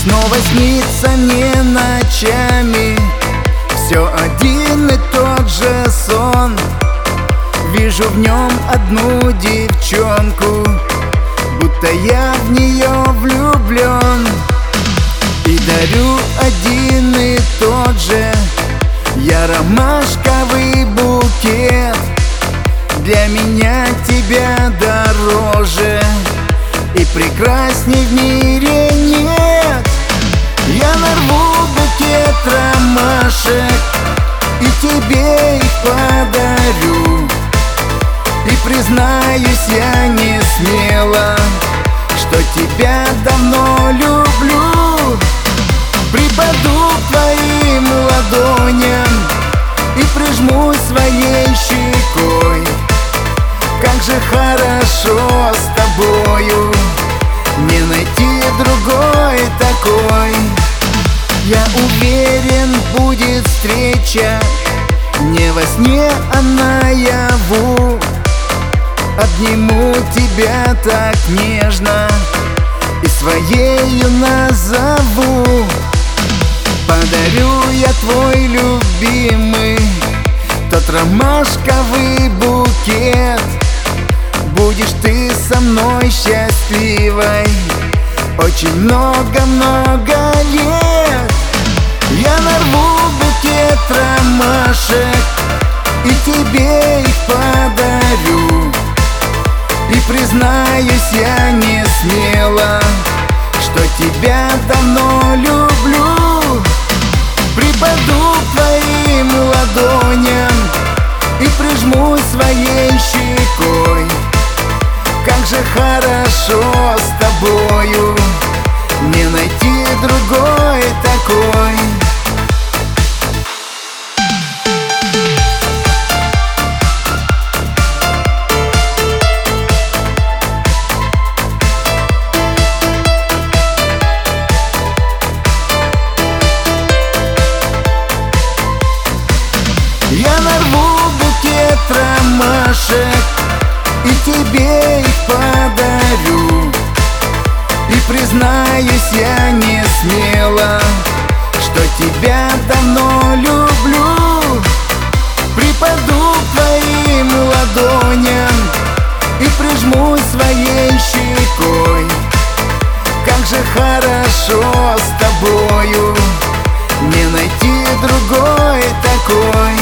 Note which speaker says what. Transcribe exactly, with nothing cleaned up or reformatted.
Speaker 1: Снова снится мне ночами все один и тот же сон. Вижу в нем одну девчонку, будто я в нее влюблен. И дарю один и тот же я ромашковый букет. Для меня тебя дороже и прекрасней в мире нет. Я нарву букет ромашек и тебе их подарю. И признаюсь я не смело, что тебя давно люблю. Припаду к твоим ладоням и прижмусь своей щекой. Как же хорошо с тобою, не найти другой такой. Я уверен, будет встреча не во сне, а наяву. Обниму тебя так нежно и своею назову. Подарю я твой любимый тот ромашковый букет. Будешь ты со мной счастливой очень много-много лет. Я нарву букет ромашек и тебе их подарю. И признаюсь я не смело, что тебя давно люблю. Припаду к твоим ладоням и прижмусь своей щекой. Как же хорошо с тобою, не найти другой такой. Я нарву букет ромашек и тебе их подарю. И признаюсь я не смело, что тебя давно люблю. Припаду к твоим ладоням и прижмусь своей щекой. Как же хорошо с тобою, не найти другой такой.